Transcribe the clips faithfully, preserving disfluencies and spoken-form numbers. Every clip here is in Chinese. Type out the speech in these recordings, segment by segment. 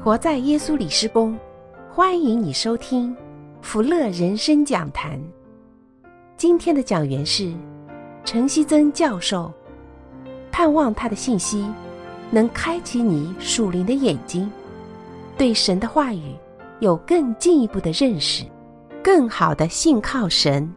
活在耶稣里施工，欢迎你收听福乐人生讲坛。今天的讲员是陈希曾教授，盼望他的信息能开启你属灵的眼睛，对神的话语有更进一步的认识，更好的信靠神。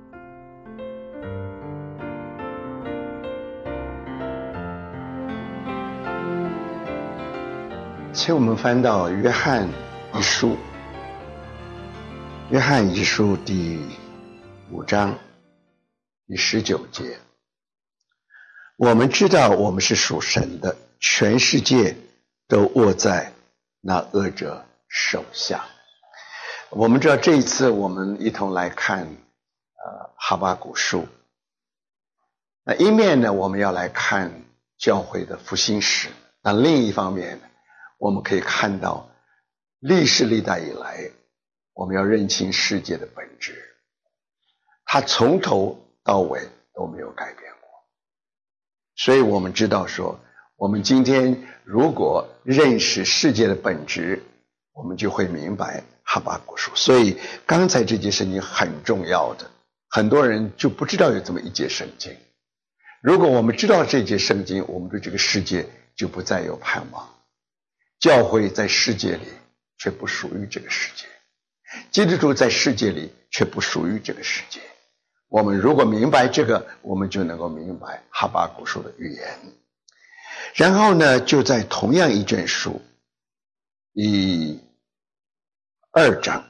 请我们翻到约翰一书，约翰一书第五章第十九节。我们知道我们是属神的，全世界都握在那恶者手下。我们知道这一次我们一同来看呃哈巴谷书。那一面呢，我们要来看教会的复兴史，那另一方面呢，我们可以看到历世历代以来，我们要认清世界的本质，它从头到尾都没有改变过。所以我们知道说，我们今天如果认识世界的本质，我们就会明白哈巴谷书。所以刚才这节圣经很重要的，很多人就不知道有这么一节圣经。如果我们知道这节圣经，我们对这个世界就不再有盼望。教会在世界里却不属于这个世界，基督徒在世界里却不属于这个世界。我们如果明白这个，我们就能够明白哈巴谷书的预言。然后呢，就在同样一卷书第二章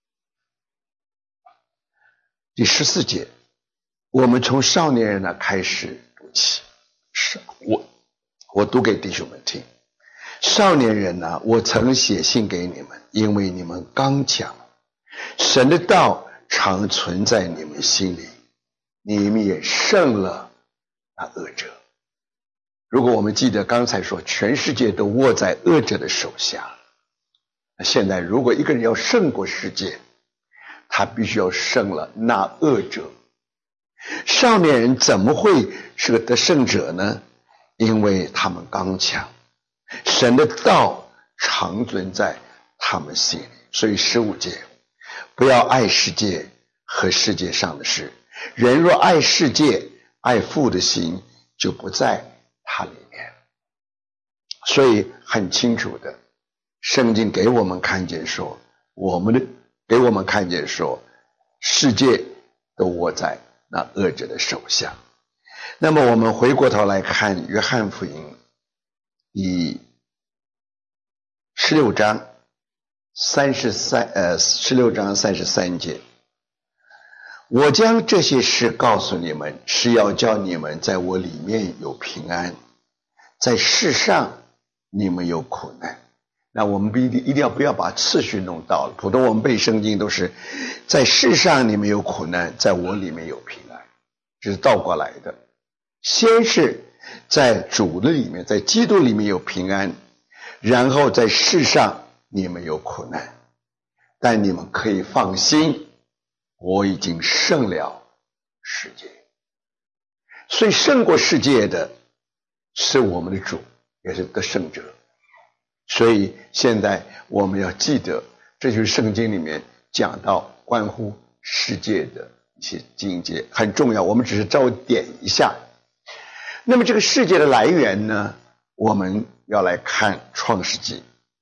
第十四节，我们从少年人呢开始读起。是我我读给弟兄们听。少年人啊，我曾写信给你们，因为你们刚强，神的道常存在你们心里，你们也胜了那恶者。如果我们记得刚才说全世界都握在恶者的手下，那现在如果一个人要胜过世界，他必须要胜了那恶者。少年人怎么会是个得胜者呢？因为他们刚强，神的道常存在他们心里。所以十五节，不要爱世界和世界上的事，人若爱世界，爱父的心就不在他里面。所以很清楚的，圣经给我们看见说，我们的给我们看见说，世界都握在那恶者的手下。那么我们回过头来看约翰福音第十六章三十三呃十六章三十三节，我将这些事告诉你们，是要叫你们在我里面有平安，在世上你们有苦难。那我们不一定一定要不要把次序弄到了，普通我们背圣经都是在世上你们有苦难，在我里面有平安，这是倒过来的。先是在主的里面，在基督里面有平安，然后在世上你们有苦难，但你们可以放心，我已经胜了世界。所以胜过世界的是我们的主，也是得胜者。所以现在我们要记得，这就是圣经里面讲到关乎世界的一些经节，很重要，我们只是稍微点一下。那么这个世界的来源呢，我们要来看创世纪。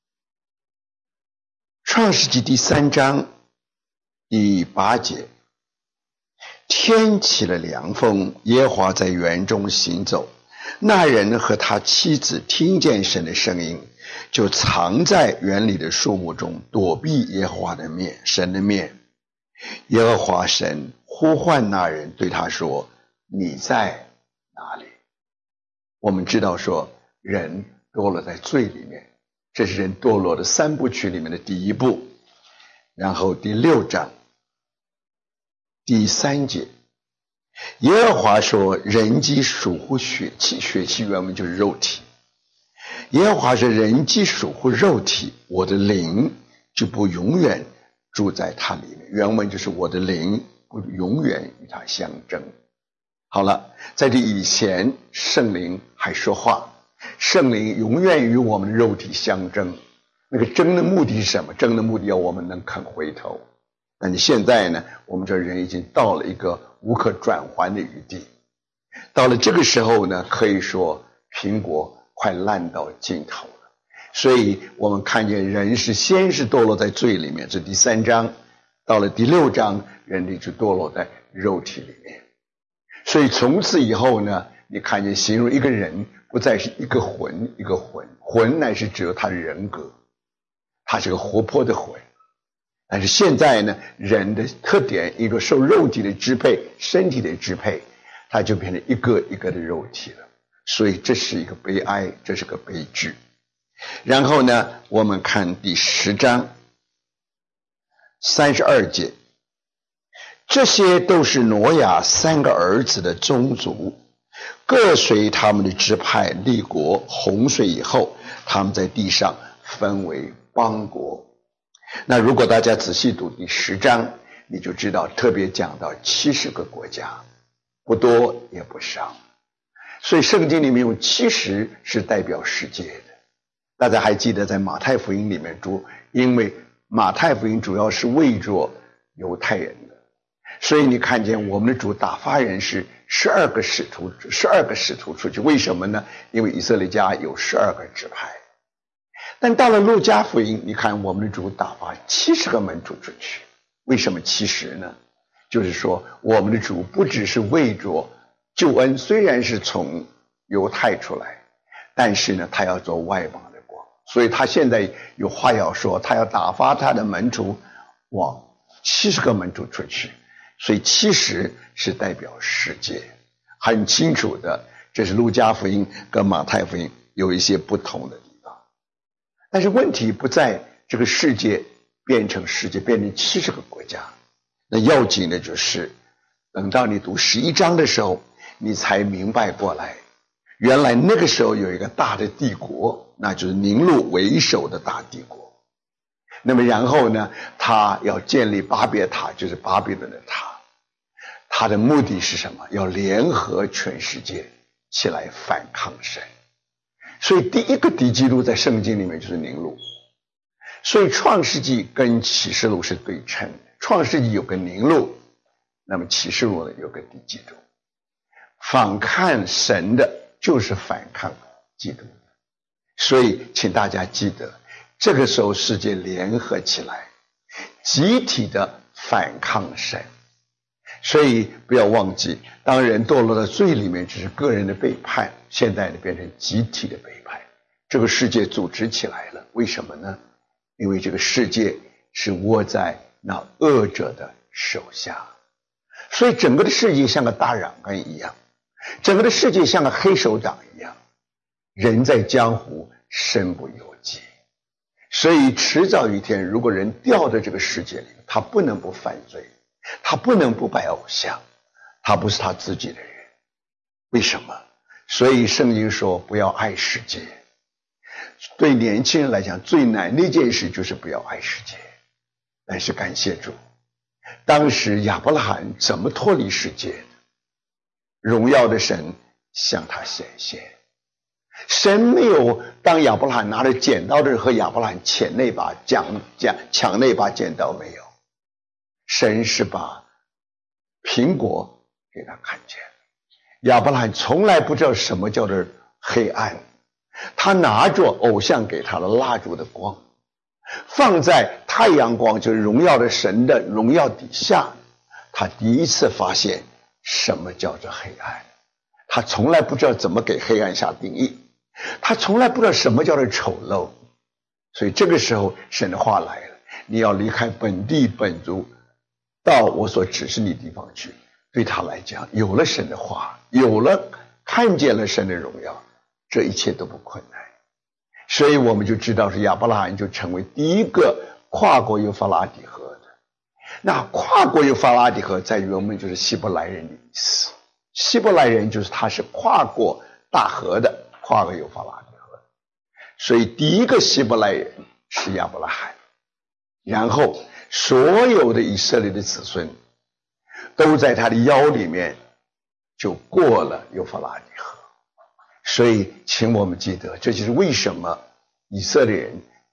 创世纪第三章第八节，天起了凉风，耶和华在园中行走，那人和他妻子听见神的声音，就藏在园里的树木中，躲避耶和华的面，神的面。耶和华神呼唤那人，对他说，你在哪里？我们知道说，人堕落在罪里面，这是人堕落的三部曲里面的第一部。然后第六章第三节，耶和华说，人既属乎血气，血气原文就是肉体。耶和华说，人既属乎肉体，我的灵就不永远住在他里面。原文就是我的灵不永远与他相争。好了，在这以前圣灵还说话，圣灵永远与我们的肉体相争， 那个争的目的是什么？争的目的要我们能肯回头。但是现在呢，我们这人已经到了一个无可转圜的余地。到了这个时候呢，可以说苹果快烂到尽头了。所以我们看见人是先是堕落在罪里面，这第三章。到了第六章，人类就堕落在肉体里面。所以从此以后呢，你看见形容一个人不再是一个魂一个魂，魂乃是只有他的人格，他是个活泼的魂。但是现在呢，人的特点一个受肉体的支配，身体的支配，他就变成一个一个的肉体了。所以这是一个悲哀，这是个悲剧。然后呢，我们看第十章三十二节，这些都是挪亚三个儿子的宗族，各随他们的支派立国。洪水以后，他们在地上分为邦国。那如果大家仔细读第十章，你就知道特别讲到七十个国家，不多也不少。所以圣经里面用七十是代表世界的。大家还记得在马太福音里面读，因为马太福音主要是为着犹太人的，所以你看见我们的主打发人是十二个使徒，十二个使徒出去。为什么呢？因为以色列家有十二个支派。但到了路加福音，你看我们的主打发七十个门徒出去。为什么七十呢？就是说我们的主不只是为着救恩，虽然是从犹太出来，但是呢他要做外邦的光，所以他现在有话要说，他要打发他的门徒往七十个门徒出去。所以七十是代表世界，很清楚的，这是路加福音跟马太福音有一些不同的地方。但是问题不在这个世界变成世界，变成七十个国家。那要紧的就是等到你读十一章的时候，你才明白过来，原来那个时候有一个大的帝国，那就是宁录为首的大帝国。那么然后呢，他要建立巴别塔，就是巴比伦的塔。他的目的是什么？要联合全世界起来反抗神。所以第一个敌基督在圣经里面就是宁录。所以创世纪跟启示录是对称的，创世纪有个宁录，那么启示录呢有个敌基督。反抗神的就是反抗基督的。所以请大家记得，这个时候世界联合起来，集体的反抗神。所以不要忘记，当人堕落的罪里面只是个人的背叛，现在呢变成集体的背叛。这个世界组织起来了，为什么呢？因为这个世界是握在那恶者的手下。所以整个的世界像个大染缸一样，整个的世界像个黑手党一样，人在江湖身不由己。所以迟早一天，如果人掉在这个世界里，他不能不犯罪，他不能不拜偶像，他不是他自己的人。为什么？所以圣经说不要爱世界。对年轻人来讲，最难的一件事就是不要爱世界。但是感谢主，当时亚伯拉罕怎么脱离世界的？荣耀的神向他显现。神没有当亚伯拉罕拿着剪刀的时候和亚伯拉罕抢那把抢抢抢那把剪刀，没有。神是把苹果给他看见。亚伯拉罕从来不知道什么叫做黑暗，他拿着偶像给他的蜡烛的光，放在太阳光，就是荣耀的神的荣耀底下，他第一次发现什么叫做黑暗。他从来不知道怎么给黑暗下定义，他从来不知道什么叫做丑陋。所以这个时候神的话来了，你要离开本地本族，到我所指示你的地方去。对他来讲，有了神的话，有了看见了神的荣耀，这一切都不困难。所以我们就知道是亚伯拉罕就成为第一个跨过幼发拉底河的。那跨过幼发拉底河在原文就是希伯来人的意思，希伯来人就是他是跨过大河的，跨过幼发拉底河。所以第一个希伯来人是亚伯拉罕，然后所有的以色列的子孙都在他的腰里面就过了幼发拉底河。所以请我们记得，这就是为什么以色列人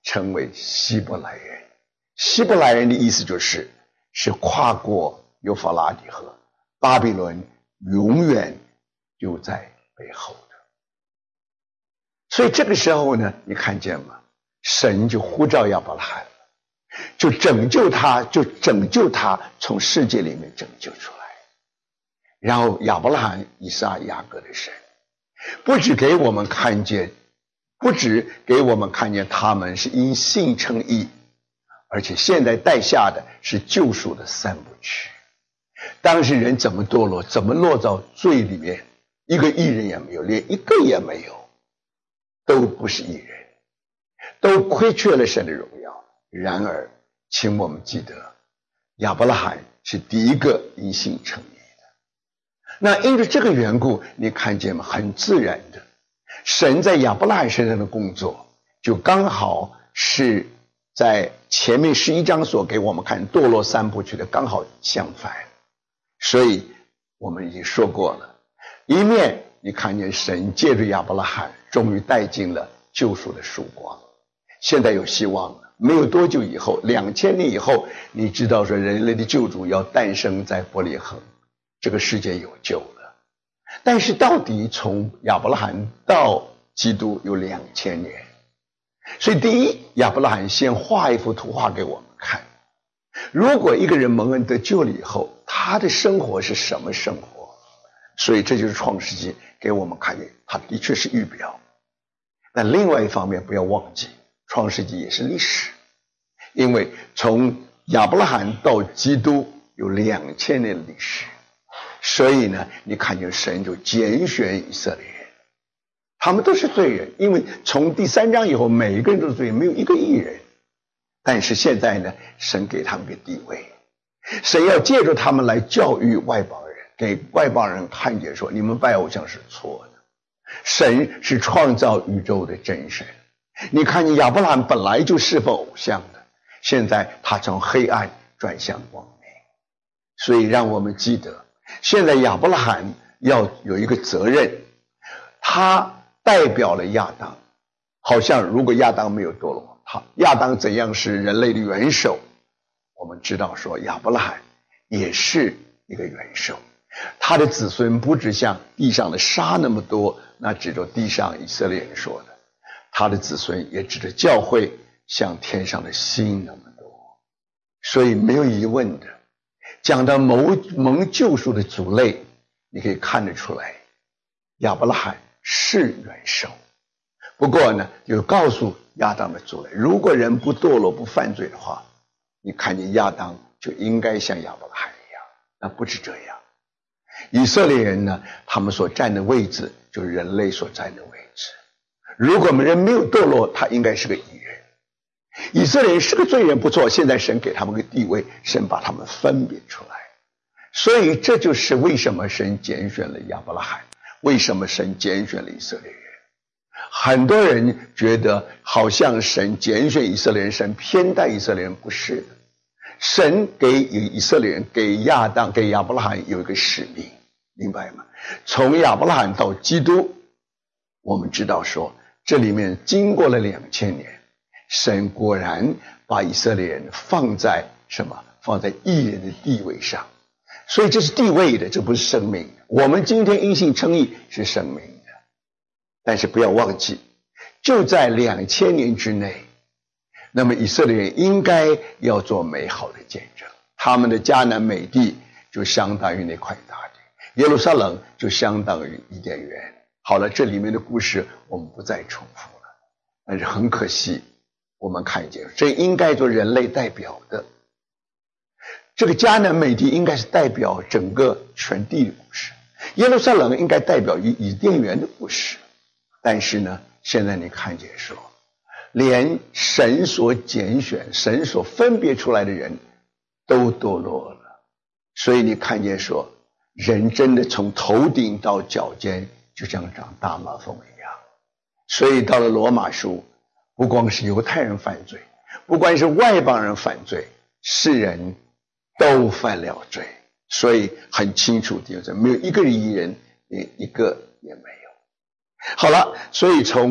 称为希伯来人。希伯来人的意思就是是跨过幼发拉底河，巴比伦永远就在背后的。所以这个时候呢，你看见吗？神就呼召亚伯拉罕，就拯救他，就拯救他从世界里面拯救出来。然后亚伯拉罕、以撒、雅各的神，不只给我们看见，不只给我们看见他们是因信称义，而且现在带下的是救赎的三部曲。当时人怎么堕落，怎么落到罪里面，一个义人也没有，连一个也没有，都不是义人，都亏缺了神的荣耀。然而请我们记得，亚伯拉罕是第一个因信称义的。那因着这个缘故，你看见吗？很自然的，神在亚伯拉罕身上的工作就刚好是在前面十一章所给我们看堕落三部曲的刚好相反。所以我们已经说过了，一面你看见神借着亚伯拉罕终于带进了救赎的曙光，现在有希望了。没有多久以后，两千年以后，你知道说人类的救主要诞生在伯利恒，这个世界有救了。但是到底从亚伯拉罕到基督有两千年，所以第一，亚伯拉罕先画一幅图画给我们看，如果一个人蒙恩得救了以后，他的生活是什么生活？所以这就是创世纪给我们看见，它的确是预表。但另外一方面不要忘记，创世纪也是历史，因为从亚伯拉罕到基督有两千年的历史，所以呢，你看见神就拣选以色列人，他们都是罪人，因为从第三章以后，每一个人都是罪人，没有一个义人。但是现在呢，神给他们个地位，神要借着他们来教育外邦人，给外邦人看见说，你们拜偶像是错的，神是创造宇宙的真神。你看见亚伯拉罕本来就侍奉偶像的，现在他从黑暗转向光明。所以让我们记得，现在亚伯拉罕要有一个责任，他代表了亚当，好像如果亚当没有堕落，他亚当怎样是人类的元首，我们知道说亚伯拉罕也是一个元首，他的子孙不只像地上的沙那么多，那指着地上以色列人说的，他的子孙也指着教会像天上的星那么多。所以没有疑问的，讲到蒙蒙救赎的族类，你可以看得出来亚伯拉罕是元首。不过呢，就告诉亚当的族类，如果人不堕落不犯罪的话，你看见亚当就应该像亚伯拉罕一样。那不是这样，以色列人呢，他们所站的位置就是人类所站的位置。如果我们人没有堕落，他应该是个义人。以色列人是个罪人不错，现在神给他们个地位，神把他们分别出来。所以这就是为什么神拣选了亚伯拉罕，为什么神拣选了以色列人。很多人觉得好像神拣选以色列人，神偏待以色列人，不是的。神给以色列人，给亚当，给亚伯拉罕有一个使命，明白吗？从亚伯拉罕到基督，我们知道说这里面经过了两千年，神果然把以色列人放在什么？放在义人的地位上。所以这是地位的，这不是生命的。我们今天因信称义是生命的，但是不要忘记，就在两千年之内，那么以色列人应该要做美好的见证。他们的迦南美地就相当于那块大地，耶路撒冷就相当于伊甸园。好了，这里面的故事我们不再重复了，但是很可惜，我们看见这应该做人类代表的，这个迦南美地应该是代表整个全地的故事，耶路撒冷应该代表于伊甸园的故事。但是呢，现在你看见说，连神所拣选、神所分别出来的人都堕落了。所以你看见说，人真的从头顶到脚尖就像长大麻风一样。所以到了罗马书，不光是犹太人犯罪，不光是外邦人犯罪，世人都犯了罪。所以很清楚的，没有一个义人，连一个也没有。好了，所以从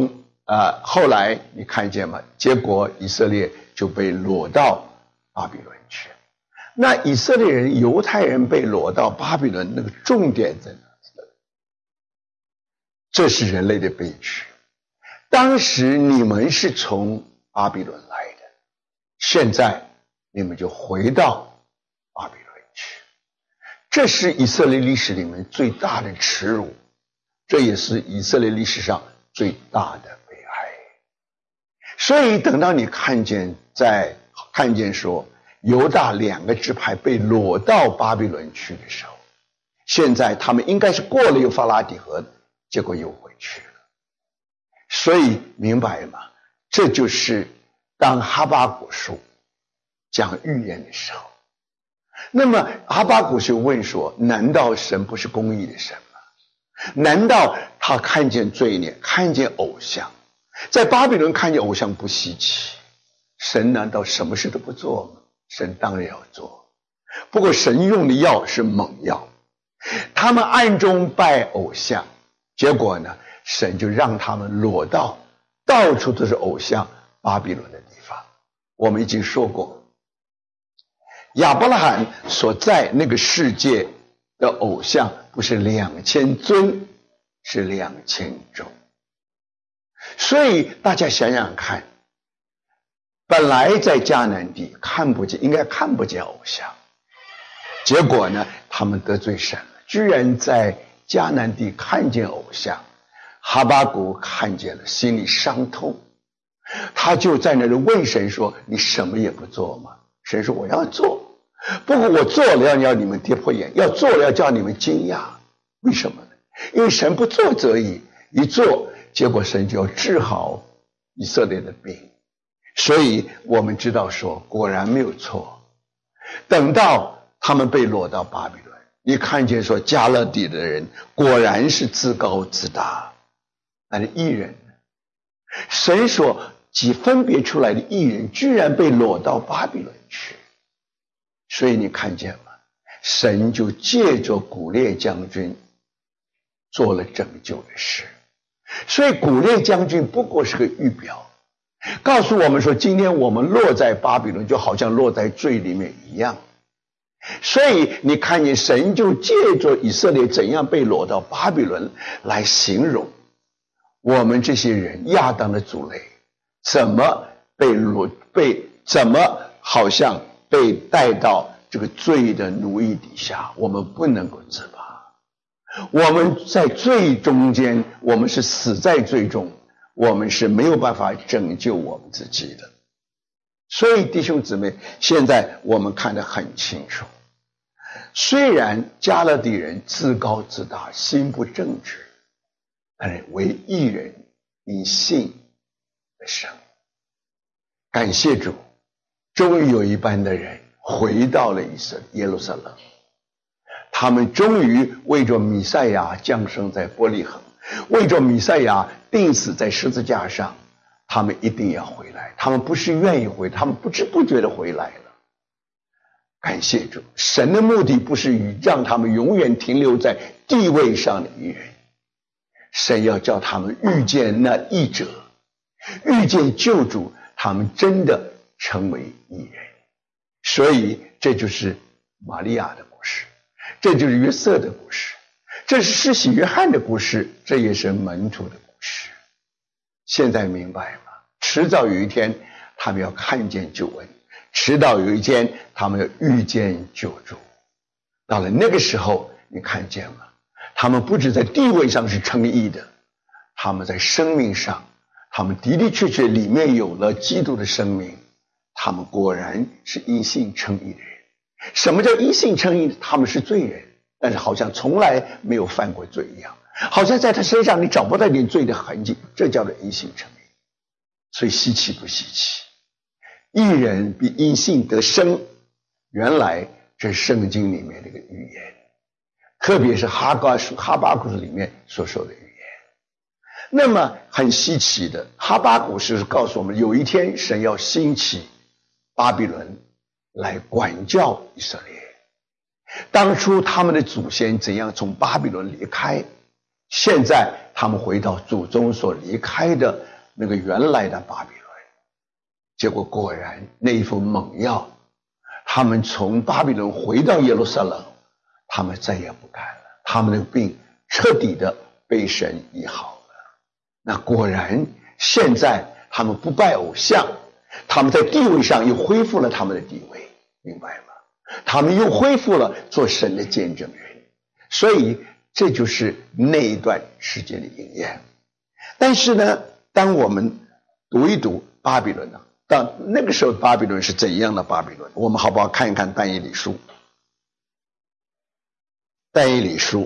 呃，后来你看见吗？结果以色列就被掳到巴比伦去。那以色列人、犹太人被掳到巴比伦，那个重点在哪？这是人类的悲剧。当时你们是从巴比伦来的，现在你们就回到巴比伦去。这是以色列历史里面最大的耻辱，这也是以色列历史上最大的悲哀。所以等到你看见在看见说犹大两个支派被掳到巴比伦去的时候，现在他们应该是过了幼发拉底河，结果又回去了。所以明白吗？这就是当哈巴谷书讲预言的时候，那么哈巴谷就问说，难道神不是公义的神吗？难道他看见罪孽，看见偶像，在巴比伦看见偶像不稀奇，神难道什么事都不做吗？神当然要做，不过神用的药是猛药，他们暗中拜偶像，结果呢，神就让他们裸到到处都是偶像巴比伦的地方。我们已经说过，亚伯拉罕所在那个世界的偶像不是两千尊，是两千种。所以大家想想看，本来在迦南地看不见，应该看不见偶像，结果呢，他们得罪神了，居然在迦南地看见偶像。哈巴谷看见了，心里伤痛，他就在那里问神说，你什么也不做吗？神说，我要做，不过我做了要要你们跌破眼，要做了要叫你们惊讶。为什么呢？因为神不做则已，一做结果神就要治好以色列的病。所以我们知道说，果然没有错。等到他们被掳到巴比伦，你看见说迦勒底的人果然是自高自大，但是义人，神所即分别出来的义人居然被掳到巴比伦去。所以你看见吗？神就借着古列将军做了拯救的事。所以古列将军不过是个预表，告诉我们说，今天我们落在巴比伦就好像落在罪里面一样。所以你看见神就借着以色列怎样被掳到巴比伦来形容我们这些人，亚当的族类怎么被掳，被怎么好像被带到这个罪的奴役底下，我们不能够自拔。我们在罪中间，我们是死在罪中，我们是没有办法拯救我们自己的。所以弟兄姊妹，现在我们看得很清楚，虽然迦勒底人自高自大，心不正直，但是为义人因信而生。感谢主，终于有一班的人回到了以色列耶路撒冷，他们终于为着弥赛亚降生在伯利恒，为着弥赛亚钉死在十字架上，他们一定要回来。他们不是愿意回，他们不知不觉的回来了。感谢主，神的目的不是与让他们永远停留在地位上的义人，神要叫他们遇见那义者，遇见救主，他们真的成为义人。所以这就是玛利亚的故事，这就是约瑟的故事，这是施洗约翰的故事，这也是门徒的故事。现在明白吗？迟早有一天他们要看见救恩，迟早有一天他们要遇见救主。到了那个时候，你看见吗？他们不止在地位上是称义的，他们在生命上，他们的的确确里面有了基督的生命，他们果然是因信称义的人。什么叫因信称义？他们是罪人，但是好像从来没有犯过罪一样，好像在他身上你找不到一点罪的痕迹，这叫做因信称义。所以稀奇不稀奇？义人比因信得生，原来这是圣经里面的一个预言，特别是哈巴书哈巴谷书里面所说的预言。那么很稀奇的，哈巴谷是告诉我们，有一天神要兴起巴比伦来管教以色列。当初他们的祖先怎样从巴比伦离开，现在他们回到祖宗所离开的那个原来的巴比伦。结果果然那一副猛药，他们从巴比伦回到耶路撒冷，他们再也不干了，他们的病彻底的被神医好了。那果然现在他们不拜偶像，他们在地位上又恢复了他们的地位，明白吗？他们又恢复了做神的见证人。所以这就是那一段时间的应验。但是呢，当我们读一读巴比伦呢，到那个时候巴比伦是怎样的巴比伦，我们好不好看一看但以理书。但以理书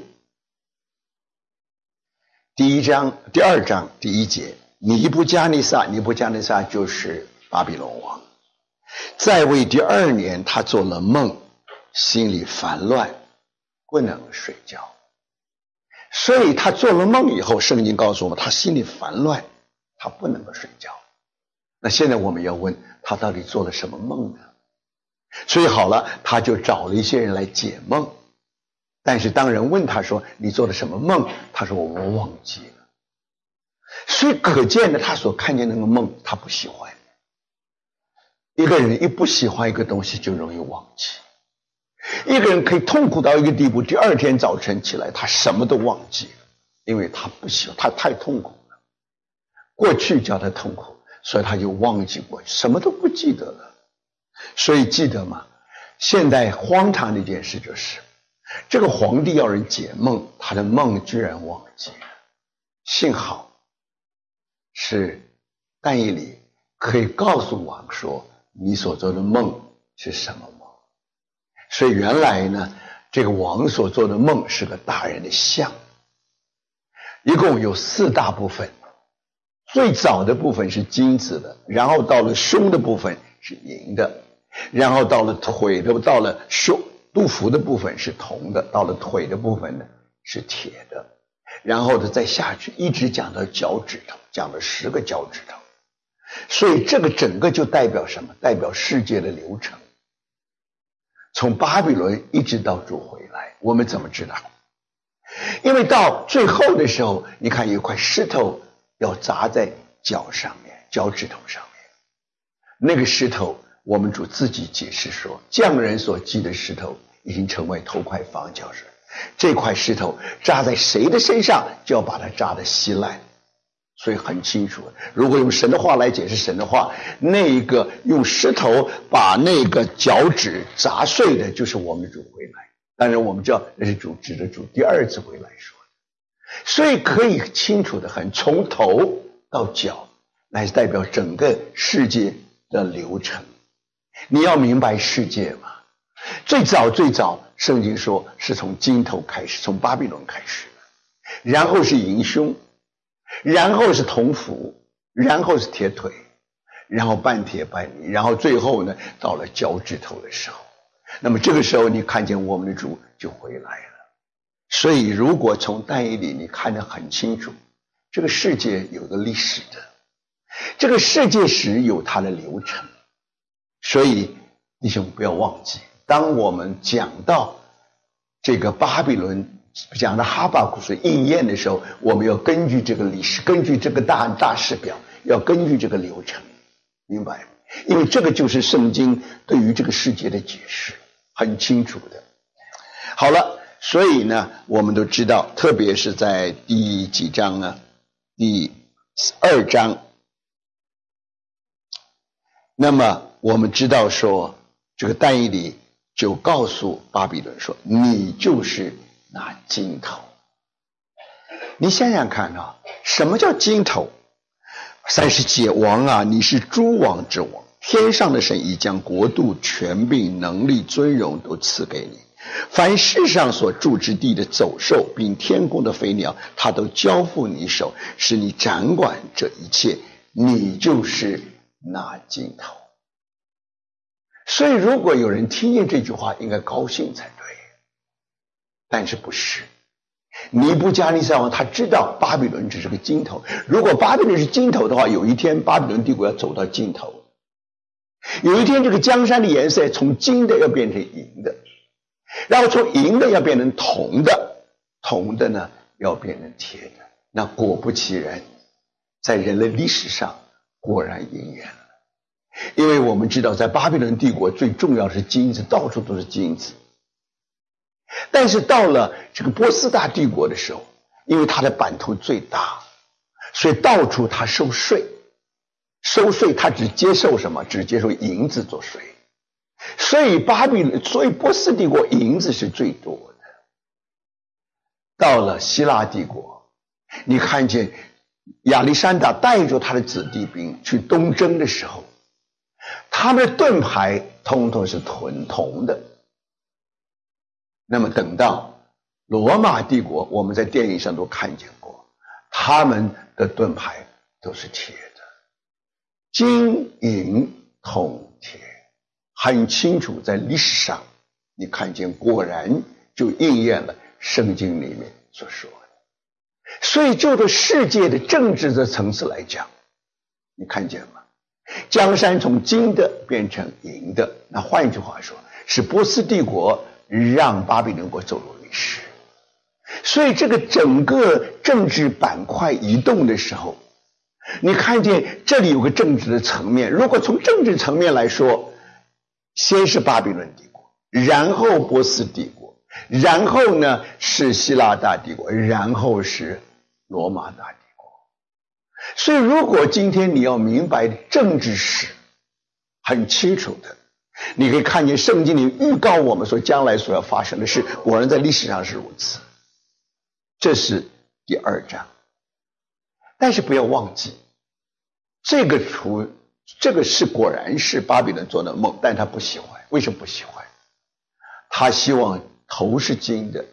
第一章第二章第一节，尼布加尼撒，尼布加尼撒就是巴比伦王，在位第二年，他做了梦，心里烦乱，不能睡觉。所以他做了梦以后，圣经告诉我们他心里烦乱，他不能够睡觉。那现在我们要问他到底做了什么梦呢？所以好了，他就找了一些人来解梦。但是当人问他说你做了什么梦，他说我忘记了。所以可见的他所看见那个梦他不喜欢。一个人一不喜欢一个东西就容易忘记。一个人可以痛苦到一个地步，第二天早晨起来他什么都忘记了，因为他不喜欢，他太痛苦了。过去叫他痛苦，所以他就忘记过去，什么都不记得了。所以记得吗？现在荒唐的一件事就是，这个皇帝要人解梦，他的梦居然忘记了。幸好是但以理可以告诉王说你所做的梦是什么梦。所以原来呢，这个王所做的梦是个大人的像，一共有四大部分。最早的部分是金子的，然后到了胸的部分是银的，然后到了腿的，到了胸肚腹的部分是铜的，到了腿的部分呢是铁的，然后呢再下去一直讲到脚趾头，讲了十个脚趾头。所以这个整个就代表什么？代表世界的流程，从巴比伦一直到主回来。我们怎么知道？因为到最后的时候，你看有一块石头要砸在脚上面，脚趾头上面。那个石头我们主自己解释说，匠人所击的石头已经成为头块房角石，这块石头扎在谁的身上就要把它扎得稀烂。所以很清楚，如果用神的话来解释神的话，那一个用石头把那个脚趾砸碎的就是我们主回来。当然我们知道那是主指着主第二次回来说的，所以可以清楚的很，从头到脚来代表整个世界的流程。你要明白世界嘛，最早最早圣经说是从金头开始，从巴比伦开始，然后是银胸，然后是铜腹，然后是铁腿，然后半铁半泥，然后最后呢到了脚趾头的时候。那么这个时候你看见我们的主就回来了。所以如果从但以理你看得很清楚，这个世界有个历史的，这个世界史有它的流程。所以弟兄不要忘记，当我们讲到这个巴比伦，讲到哈巴谷书应验的时候，我们要根据这个历史，根据这个大大事表，要根据这个流程，明白吗？因为这个就是圣经对于这个世界的解释，很清楚的。好了，所以呢我们都知道，特别是在第几章呢？第二章。那么我们知道说，这个但以理就告诉巴比伦说，你就是那金头。你想想看啊，什么叫金头？三十节，王啊，你是诸王之王，天上的神已将国度、权柄、能力、尊荣都赐给你。凡世上所住之地的走兽，并天空的飞鸟，他都交付你手，使你掌管这一切。你就是那金头。所以如果有人听见这句话应该高兴才对，但是不是。尼布加尼撒王他知道巴比伦只是个金头，如果巴比伦是金头的话，有一天巴比伦帝国要走到尽头，有一天这个江山的颜色从金的要变成银的，然后从银的要变成铜的，铜的呢要变成铁的。那果不其然， 在人类历史上果然应验了。因为我们知道在巴比伦帝国最重要是金子，到处都是金子。但是到了这个波斯大帝国的时候，因为它的版图最大，所以到处它收税，收税它只接受什么？只接受银子做税。所以巴比伦，所以波斯帝国银子是最多的。到了希腊帝国，你看见亚历山大带着他的子弟兵去东征的时候，他们的盾牌通通是纯铜的。那么等到罗马帝国，我们在电影上都看见过，他们的盾牌都是铁的，金银铜铁，很清楚。在历史上你看见，果然就应验了圣经里面所说的。所以就着世界的政治的层次来讲，你看见吗？江山从金的变成银的，那换一句话说，是波斯帝国让巴比伦国走入历史。所以这个整个政治板块移动的时候，你看见这里有个政治的层面。如果从政治层面来说，先是巴比伦帝国，然后波斯帝国，然后呢是希腊大帝国，然后是罗马大帝国。所以如果今天你要明白政治史很清楚的，你可以看见圣经里预告我们说将来所要发生的事，果然在历史上是如此。这是第二章。但是不要忘记，这个除这个是果然是巴比伦做的梦，但他不喜欢。为什么不喜欢？他希望头是金的，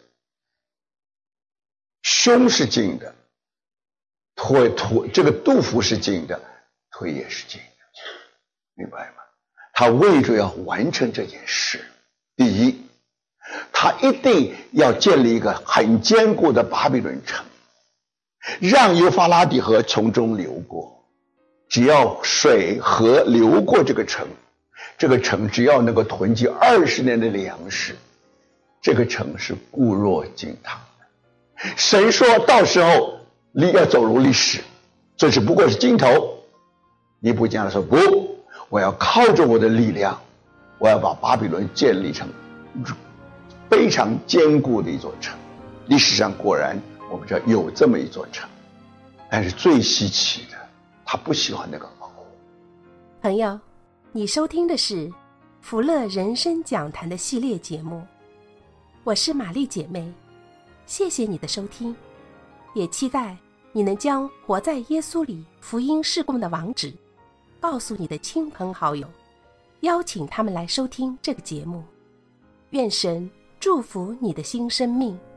胸是金的，腿腿这个肚腹是金的，腿也是金的，明白吗？他为着要完成这件事，第一，他一定要建立一个很坚固的巴比伦城，让幼发拉底河从中流过。只要水河流过这个城，这个城只要能够囤积二十年的粮食，这个城是固若金汤的。神说到时候你要走入历史，这只不过是金头。尼布甲尼撒说不，我要靠着我的力量，我要把巴比伦建立成非常坚固的一座城。历史上果然我们知道有这么一座城，但是最稀奇的，他不喜欢那个保护。 朋友，你收听的是福乐人生讲坛的系列节目，我是玛丽姐妹，谢谢你的收听，也期待你能将活在耶稣里福音事工的网址告诉你的亲朋好友，邀请他们来收听这个节目。愿神祝福你的新生命。